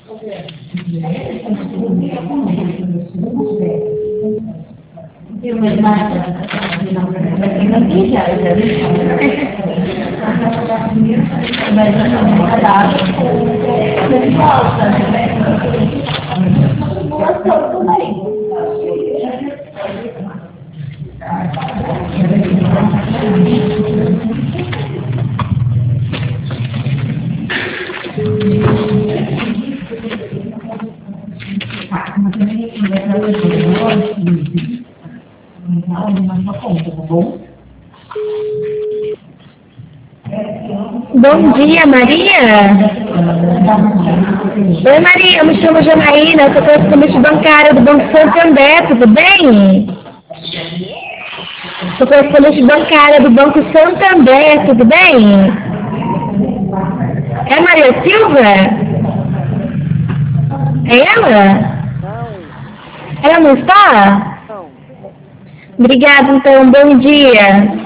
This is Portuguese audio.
Bom dia, Maria. Oi, Maria, eu me chamo Janaína, eu sou correspondente bancária do Banco Santander, tudo bem? Sou correspondente bancária do Banco Santander, tudo bem? É Maria Silva? É ela? Ela não está? Obrigada, então, bom dia.